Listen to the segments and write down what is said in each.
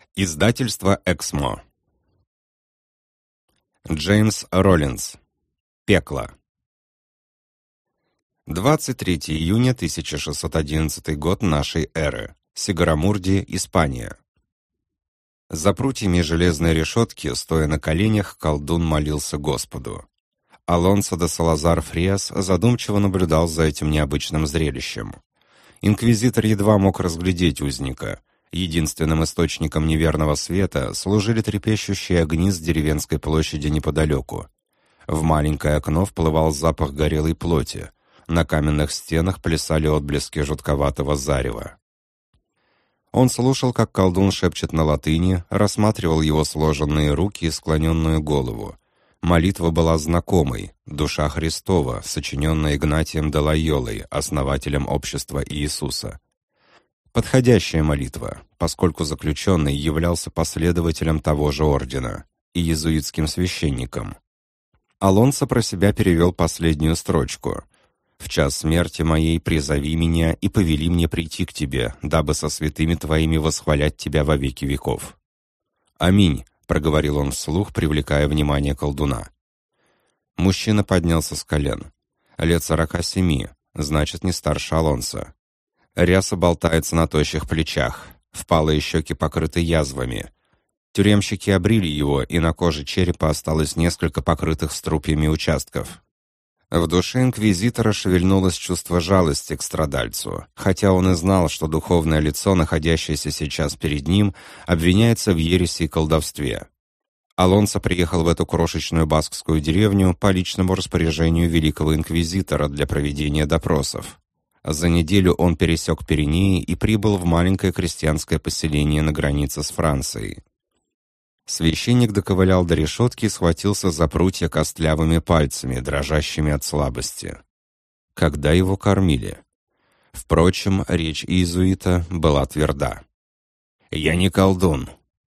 Издательство «Эксмо». Джеймс Роллинс. Пекло. 23 июня 1611 год нашей эры. Сигарамурди, Испания. За прутьями железной решетки, стоя на коленях, колдун молился Господу. Алонсо де Салазар Фриас задумчиво наблюдал за этим необычным зрелищем. Инквизитор едва мог разглядеть узника. Единственным источником неверного света служили трепещущие огни с деревенской площади неподалеку. В маленькое окно вплывал запах горелой плоти. На каменных стенах плясали отблески жутковатого зарева. Он слушал, как колдун шепчет на латыни, рассматривал его сложенные руки и склоненную голову. Молитва была знакомой, душа Христова, сочиненная Игнатием де Лойолой, основателем общества Иисуса. Подходящая молитва, поскольку заключенный являлся последователем того же ордена и иезуитским священником. Алонсо про себя перевел последнюю строчку. «В час смерти моей призови меня и повели мне прийти к тебе, дабы со святыми твоими восхвалять тебя во веки веков». «Аминь», — проговорил он вслух, привлекая внимание колдуна. Мужчина поднялся с колен. Лет 47, значит, не старше Алонсо. Ряса болтается на тощих плечах, впалые щеки покрыты язвами. Тюремщики обрили его, и на коже черепа осталось несколько покрытых струпьями участков. В душе инквизитора шевельнулось чувство жалости к страдальцу, хотя он и знал, что духовное лицо, находящееся сейчас перед ним, обвиняется в ереси и колдовстве. Алонсо приехал в эту крошечную баскскую деревню по личному распоряжению великого инквизитора для проведения допросов. За неделю он пересек Пиренеи и прибыл в маленькое крестьянское поселение на границе с Францией. Священник доковылял до решетки и схватился за прутья костлявыми пальцами, дрожащими от слабости. Когда его кормили? Впрочем, речь иезуита была тверда. «Я не колдун.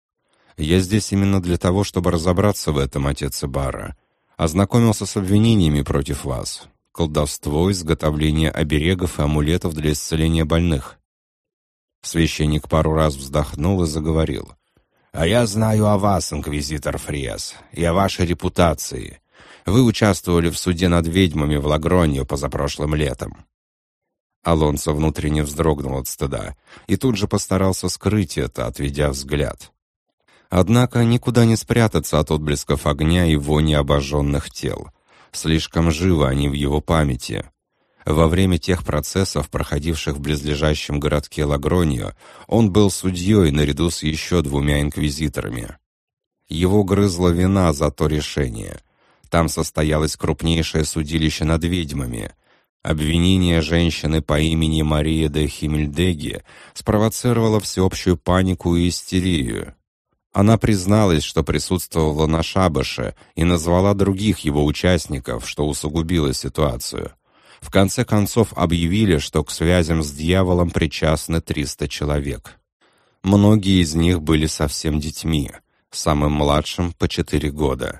Я здесь именно для того, чтобы разобраться в этом, отец Ибарра. Ознакомился с обвинениями против вас. Колдовство, изготовление оберегов и амулетов для исцеления больных». Священник пару раз вздохнул и заговорил. «А я знаю о вас, инквизитор Фриас, и о вашей репутации. Вы участвовали в суде над ведьмами в Лагронью позапрошлым летом». Алонсо внутренне вздрогнул от стыда и тут же постарался скрыть это, отведя взгляд. Однако никуда не спрятаться от отблесков огня и вони обожженных тел. Слишком живы они в его памяти. Во время тех процессов, проходивших в близлежащем городке Лагронью, он был судьей наряду с еще 2 инквизиторами. Его грызла вина за то решение. Там состоялось крупнейшее судилище над ведьмами. Обвинение женщины по имени Мария де Химмельдеги спровоцировало всеобщую панику и истерию. Она призналась, что присутствовала на шабаше, и назвала других его участников, что усугубило ситуацию. В конце концов объявили, что к связям с дьяволом причастны 300 человек. Многие из них были совсем детьми, самым младшим по 4 года.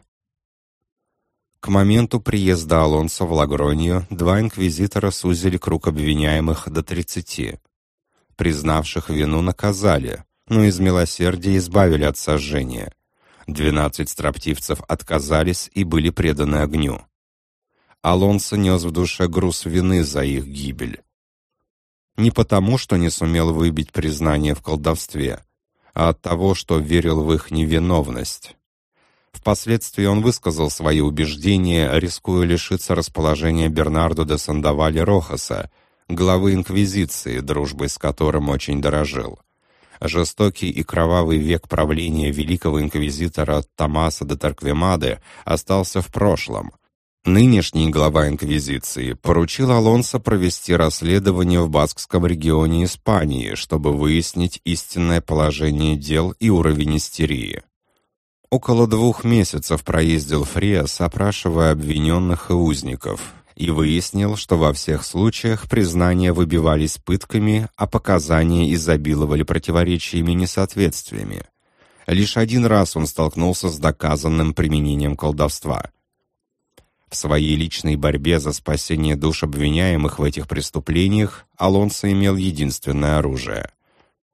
К моменту приезда Алонсо в Лагронью 2 инквизитора сузили круг обвиняемых до 30. Признавших вину наказали, но из милосердия избавили от сожжения. 12 строптивцев отказались и были преданы огню. Алонсо нес в душе груз вины за их гибель. Не потому, что не сумел выбить признание в колдовстве, а от того, что верил в их невиновность. Впоследствии он высказал свои убеждения, рискуя лишиться расположения Бернардо де Сандоваль Рохаса, главы инквизиции, дружбой с которым очень дорожил. Жестокий и кровавый век правления великого инквизитора Томаса де Торквемаде остался в прошлом. Нынешний глава инквизиции поручил Алонсо провести расследование в баскском регионе Испании, чтобы выяснить истинное положение дел и уровень истерии. Около 2 месяцев проездил Фриас, опрашивая обвиненных и узников, и выяснил, что во всех случаях признания выбивались пытками, а показания изобиловали противоречиями и несоответствиями. Лишь 1 раз он столкнулся с доказанным применением колдовства. В своей личной борьбе за спасение душ обвиняемых в этих преступлениях Алонсо имел единственное оружие.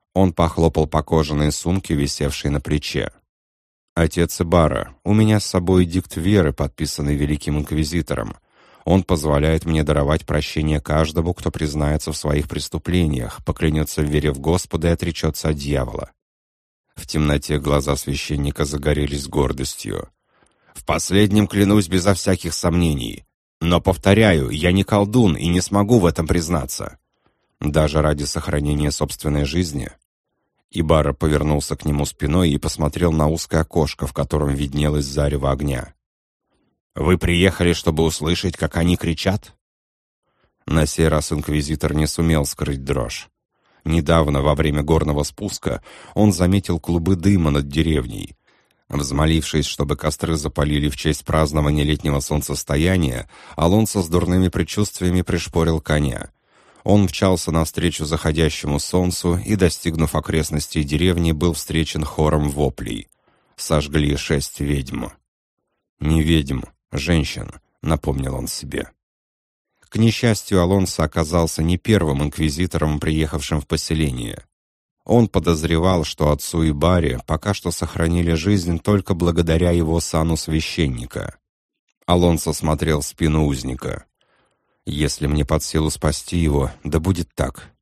Он похлопал по кожаной сумке, висевшей на плече. «Отец Ибарра, у меня с собой эдикт веры, подписанный Великим Инквизитором. Он позволяет мне даровать прощение каждому, кто признается в своих преступлениях, поклянется в вере в Господа и отречется от дьявола». В темноте глаза священника загорелись гордостью. «В последнем клянусь безо всяких сомнений. Но, повторяю, я не колдун и не смогу в этом признаться. Даже ради сохранения собственной жизни». Ибарра повернулся к нему спиной и посмотрел на узкое окошко, в котором виднелось зарево огня. «Вы приехали, чтобы услышать, как они кричат?» На сей раз инквизитор не сумел скрыть дрожь. Недавно, во время горного спуска, он заметил клубы дыма над деревней. Взмолившись, чтобы костры запалили в честь празднования летнего солнцестояния, Алонсо с дурными предчувствиями пришпорил коня. Он мчался навстречу заходящему солнцу и, достигнув окрестностей деревни, был встречен хором воплей. Сожгли 6 ведьм. «Не ведьм, женщин», — напомнил он себе. К несчастью, Алонсо оказался не первым инквизитором, приехавшим в поселение. Он подозревал, что отцу Ибарре пока что сохранили жизнь только благодаря его сану священника. Алонсо смотрел в спину узника. «Если мне под силу спасти его, да будет так.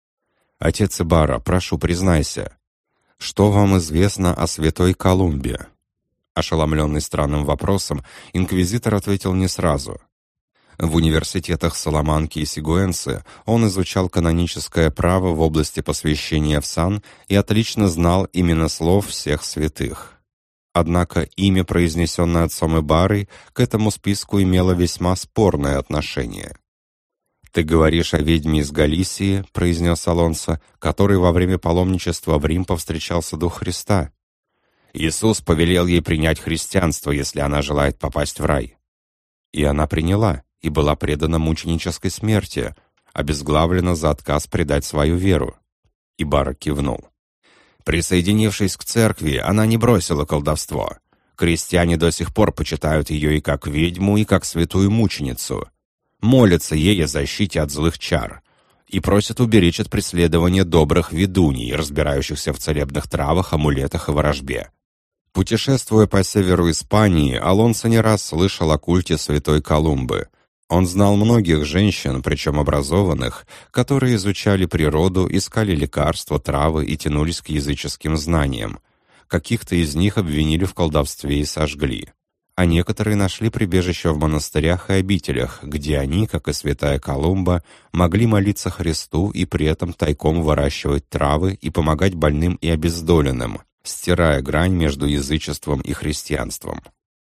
Отец Ибарра, прошу, признайся, что вам известно о святой Колумбе?» Ошеломленный странным вопросом, инквизитор ответил не сразу. В университетах Саламанки и Сигуэнсы он изучал каноническое право в области посвящения в сан и отлично знал имена слов всех святых. Однако имя, произнесенное отцом Ибаррой, к этому списку имело весьма спорное отношение. «Ты говоришь о ведьме из Галисии», — произнес Алонсо, «который во время паломничества в Рим повстречался Дух Христа. Иисус повелел ей принять христианство, если она желает попасть в рай. И она приняла, и была предана мученической смерти, обезглавлена за отказ предать свою веру». Ибарра кивнул. «Присоединившись к церкви, она не бросила колдовство. Крестьяне до сих пор почитают ее и как ведьму, и как святую мученицу. Молятся ей о защите от злых чар и просят уберечь от преследования добрых ведуней, разбирающихся в целебных травах, амулетах и ворожбе». Путешествуя по северу Испании, Алонсо не раз слышал о культе святой Колумбы. Он знал многих женщин, причем образованных, которые изучали природу, искали лекарства, травы и тянулись к языческим знаниям. Каких-то из них обвинили в колдовстве и сожгли. А некоторые нашли прибежище в монастырях и обителях, где они, как и святая Колумба, могли молиться Христу и при этом тайком выращивать травы и помогать больным и обездоленным, стирая грань между язычеством и христианством.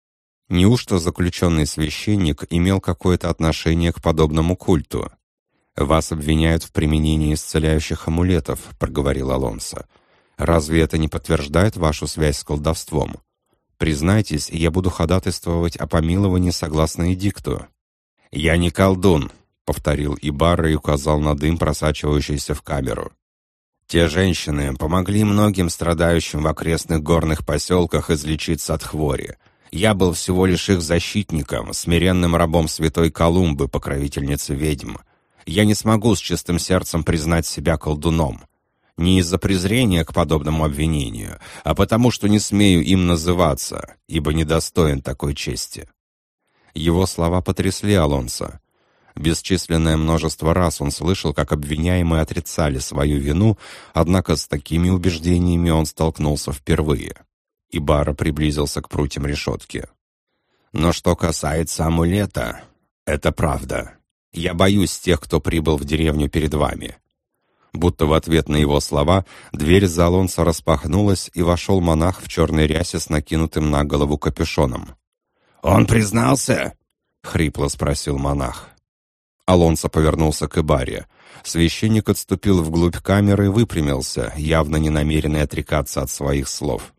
Неужто заключенный священник имел какое-то отношение к подобному культу? «Вас обвиняют в применении исцеляющих амулетов», — проговорил Алонсо. «Разве это не подтверждает вашу связь с колдовством? Признайтесь, я буду ходатайствовать о помиловании согласно эдикту». «Я не колдун», — повторил Ибарра и указал на дым, просачивающийся в камеру. «Те женщины помогли многим страдающим в окрестных горных поселках излечиться от хвори. Я был всего лишь их защитником, смиренным рабом святой Колумбы, покровительницы ведьм. Я не смогу с чистым сердцем признать себя колдуном. Не из-за презрения к подобному обвинению, а потому что не смею им называться, ибо недостоин такой чести». Его слова потрясли Алонсо. Бесчисленное множество раз он слышал, как обвиняемые отрицали свою вину, однако с такими убеждениями он столкнулся впервые. Ибарра приблизился к прутьям решетки. «Но что касается амулета, это правда. Я боюсь тех, кто прибыл в деревню перед вами». Будто в ответ на его слова дверь за Алонсо распахнулась, и вошел монах в черной рясе с накинутым на голову капюшоном. «Он признался?» — хрипло спросил монах. Алонсо повернулся к Ибарре. Священник отступил вглубь камеры и выпрямился, явно не намеренный отрекаться от своих слов.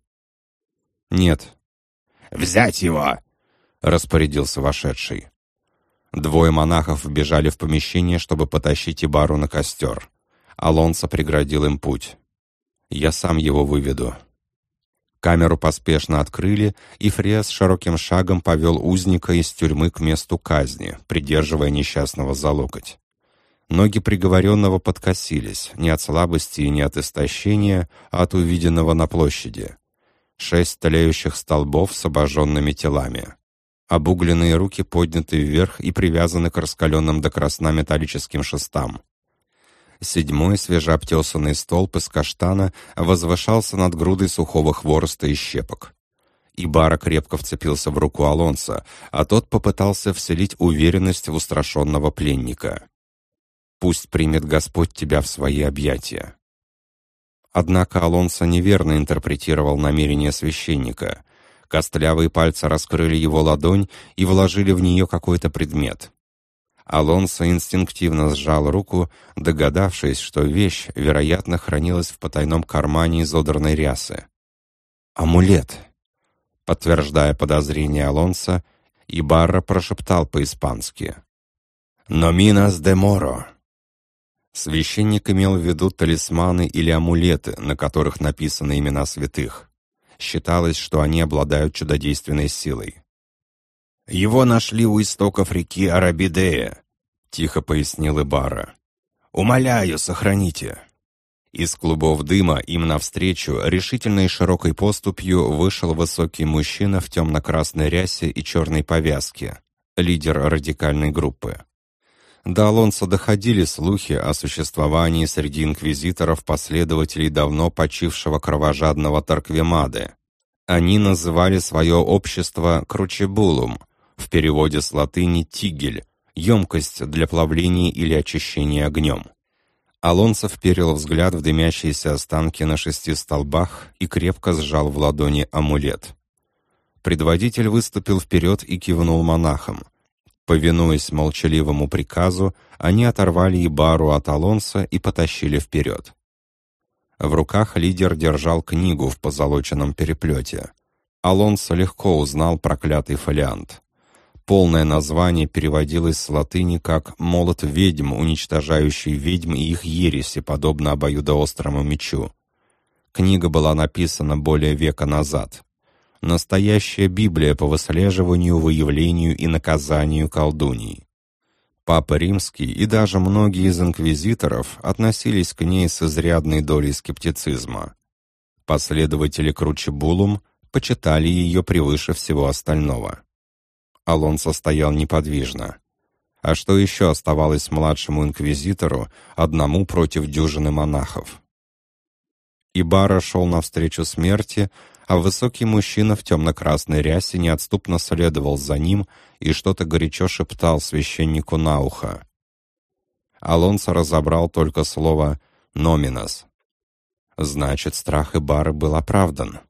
«Нет». «Взять его!» — распорядился вошедший. 2 монахов вбежали в помещение, чтобы потащить Ибарру на костер. Алонсо преградил им путь. «Я сам его выведу». Камеру поспешно открыли, и Фриас широким шагом повел узника из тюрьмы к месту казни, придерживая несчастного за локоть. Ноги приговоренного подкосились, не от слабости и не от истощения, а от увиденного на площади. 6 тлеющих столбов с обожженными телами. Обугленные руки подняты вверх и привязаны к раскаленным до красна металлическим шестам. 7-й свежеобтесанный столб из каштана возвышался над грудой сухого хвороста и щепок. Ибарра крепко вцепился в руку Алонсо, а тот попытался вселить уверенность в устрашенного пленника. «Пусть примет Господь тебя в свои объятия». Однако Алонсо неверно интерпретировал намерение священника. Костлявые пальцы раскрыли его ладонь и вложили в нее какой-то предмет. Алонсо инстинктивно сжал руку, догадавшись, что вещь, вероятно, хранилась в потайном кармане изодранной рясы. «Амулет!» Подтверждая подозрение Алонсо, Ибарра прошептал по-испански: «Номинас де моро». Священник имел в виду талисманы или амулеты, на которых написаны имена святых. Считалось, что они обладают чудодейственной силой. «Его нашли у истоков реки Арабидея», — тихо пояснил Ибарра. «Умоляю, сохраните». Из клубов дыма им навстречу решительной широкой поступью вышел высокий мужчина в темно-красной рясе и черной повязке, лидер радикальной группы. До Алонсо доходили слухи о существовании среди инквизиторов последователей давно почившего кровожадного Торквемады. Они называли свое общество «кручебулум», в переводе с латыни «тигель», емкость для плавления или очищения огнем. Алонсо вперил взгляд в дымящиеся останки на 6 столбах и крепко сжал в ладони амулет. Предводитель выступил вперед и кивнул монахам. Повинуясь молчаливому приказу, они оторвали Ибарру от Алонсо и потащили вперед. В руках лидер держал книгу в позолоченном переплете. Алонсо легко узнал проклятый фолиант. Полное название переводилось с латыни как «молот ведьм, уничтожающий ведьм и их ереси, подобно обоюдоострому мечу». Книга была написана более века назад. Настоящая Библия по выслеживанию, выявлению и наказанию колдуний. Папа Римский и даже многие из инквизиторов относились к ней с изрядной долей скептицизма. Последователи Кручебулум почитали ее превыше всего остального. Алонсо стоял неподвижно. А что еще оставалось младшему инквизитору, одному против дюжины монахов? Ибарра шел навстречу смерти, а высокий мужчина в темно-красной рясе неотступно следовал за ним и что-то горячо шептал священнику на ухо. Алонсо разобрал только слово «номинас». Значит, страх Ибарры был оправдан.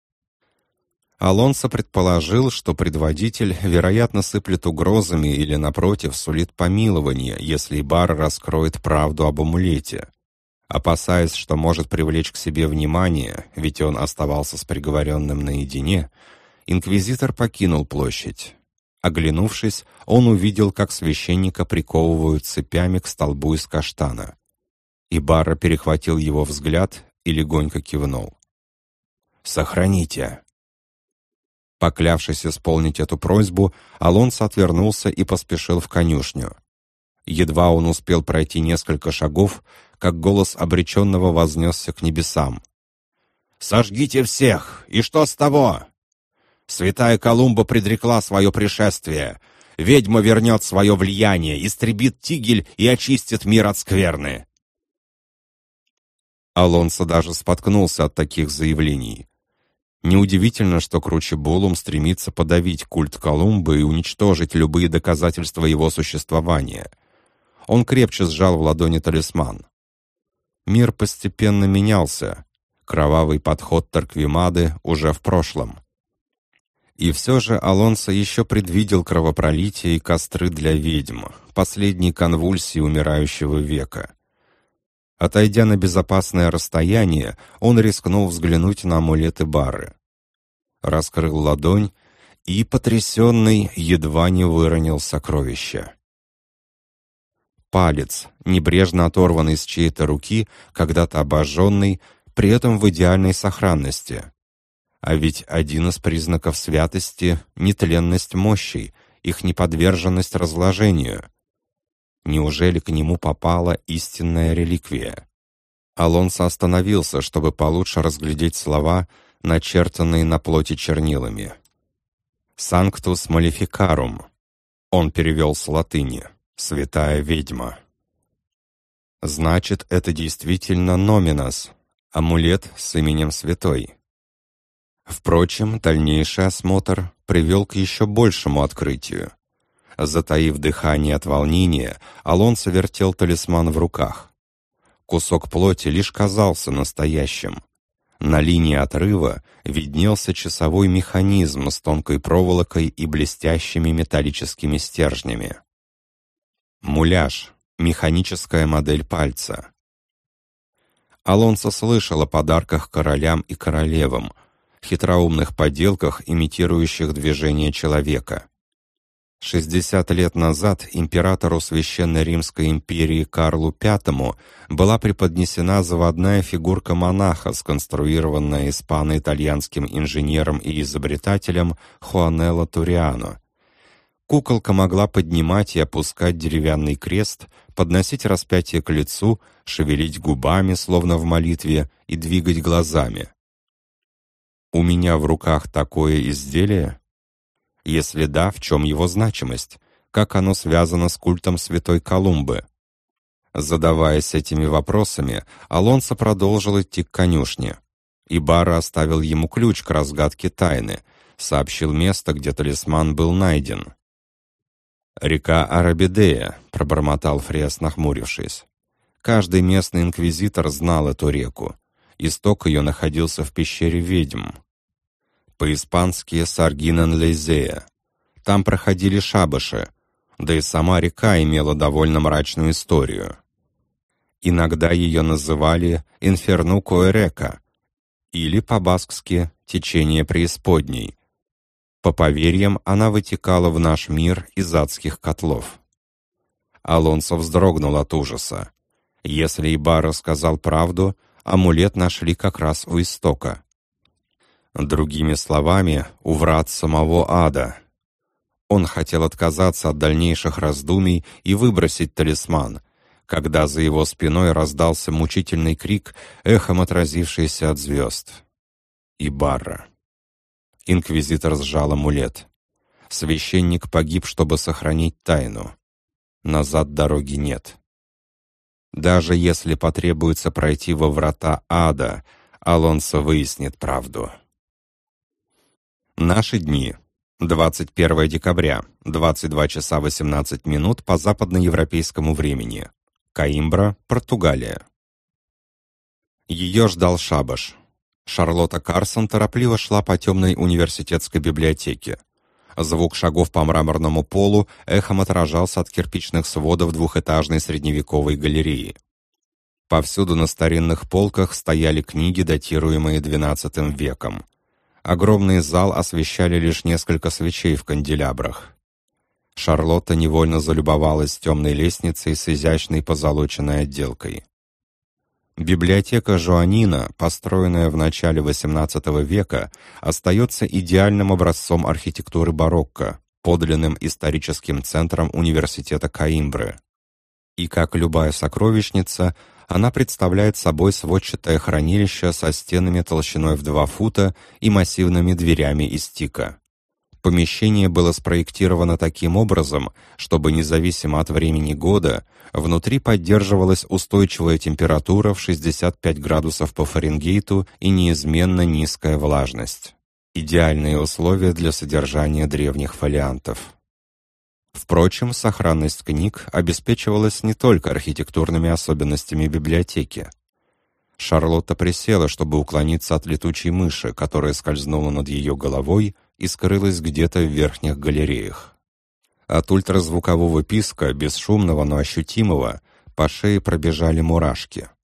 Алонсо предположил, что предводитель, вероятно, сыплет угрозами или, напротив, сулит помилование, если Ибарра раскроет правду об амулете. Опасаясь, что может привлечь к себе внимание, ведь он оставался с приговоренным наедине, инквизитор покинул площадь. Оглянувшись, он увидел, как священника приковывают цепями к столбу из каштана. Ибарра перехватил его взгляд и легонько кивнул. «Сохраните». Поклявшись исполнить эту просьбу, Алонсо отвернулся и поспешил в конюшню. Едва он успел пройти несколько шагов, как голос обреченного вознесся к небесам. «Сожгите всех! И что с того? Святая Колумба предрекла свое пришествие. Ведьма вернет свое влияние, истребит Тигель и очистит мир от скверны». Алонсо даже споткнулся от таких заявлений. Неудивительно, что Кручебулум стремится подавить культ Колумбы и уничтожить любые доказательства его существования. Он крепче сжал в ладони талисман. Мир постепенно менялся. Кровавый подход Торквемады уже в прошлом. И все же Алонсо еще предвидел кровопролитие и костры для ведьм, последние конвульсии умирающего века. Отойдя на безопасное расстояние, он рискнул взглянуть на амулет Ибарры. Раскрыл ладонь и, потрясенный, едва не выронил сокровище. Палец, небрежно оторванный с чьей-то руки, когда-то обожженный, при этом в идеальной сохранности. А ведь один из признаков святости — нетленность мощей, их неподверженность разложению. Неужели к нему попала истинная реликвия? Алонсо остановился, чтобы получше разглядеть слова, начертанные на плоти чернилами. «Sanctus Maleficarum». Он перевел с латыни «Святая ведьма». Значит, это действительно номинос, амулет с именем святой. Впрочем, дальнейший осмотр привел к еще большему открытию. Затаив дыхание от волнения, Алонсо вертел талисман в руках. Кусок плоти лишь казался настоящим. На линии отрыва виднелся часовой механизм с тонкой проволокой и блестящими металлическими стержнями. Муляж, механическая модель пальца. Алонсо слышал о подарках королям и королевам, хитроумных поделках, имитирующих движение человека. 60 лет назад императору Священной Римской империи Карлу V была преподнесена заводная фигурка монаха, сконструированная испано-итальянским инженером и изобретателем Хуанелло Туриано. Куколка могла поднимать и опускать деревянный крест, подносить распятие к лицу, шевелить губами, словно в молитве, и двигать глазами. «У меня в руках такое изделие?» Если да, в чем его значимость? Как оно связано с культом святой Колумбы? Задаваясь этими вопросами, Алонсо продолжил идти к конюшне. Ибарра оставил ему ключ к разгадке тайны, сообщил место, где талисман был найден. «Река Арабидея», — пробормотал Фриас, нахмурившись. Каждый местный инквизитор знал эту реку. Исток ее находился в пещере ведьм. По-испански Саргинен-Лейзея. Там проходили шабаши, да и сама река имела довольно мрачную историю. Иногда ее называли «Инферну-Коэрека» или по-баскски «Течение преисподней». По поверьям, она вытекала в наш мир из адских котлов. Алонсо вздрогнул от ужаса. Если Ибарра сказал правду, амулет нашли как раз у истока. Другими словами, у врат самого ада. Он хотел отказаться от дальнейших раздумий и выбросить талисман, когда за его спиной раздался мучительный крик, эхом отразившийся от звезд. Ибарра. Инквизитор сжал амулет. Священник погиб, чтобы сохранить тайну. Назад дороги нет. Даже если потребуется пройти во врата ада, Алонсо выяснит правду. Наши дни. 21 декабря, 22 часа 18 минут по западноевропейскому времени. Коимбра, Португалия. Ее ждал шабаш. Шарлотта Карсон торопливо шла по темной университетской библиотеке. Звук шагов по мраморному полу эхом отражался от кирпичных сводов двухэтажной средневековой галереи. Повсюду на старинных полках стояли книги, датируемые XII веком. Огромный зал освещали лишь несколько свечей в канделябрах. Шарлотта невольно залюбовалась темной лестницей с изящной позолоченной отделкой. Библиотека Жоанина, построенная в начале XVIII века, остается идеальным образцом архитектуры барокко, подлинным историческим центром университета Коимбры. И как любая сокровищница, она представляет собой сводчатое хранилище со стенами толщиной в 2 фута и массивными дверями из тика. Помещение было спроектировано таким образом, чтобы независимо от времени года внутри поддерживалась устойчивая температура в 65 градусов по Фаренгейту и неизменно низкая влажность. Идеальные условия для содержания древних фолиантов. Впрочем, сохранность книг обеспечивалась не только архитектурными особенностями библиотеки. Шарлотта присела, чтобы уклониться от летучей мыши, которая скользнула над ее головой и скрылась где-то в верхних галереях. От ультразвукового писка, бесшумного, но ощутимого, по шее пробежали мурашки.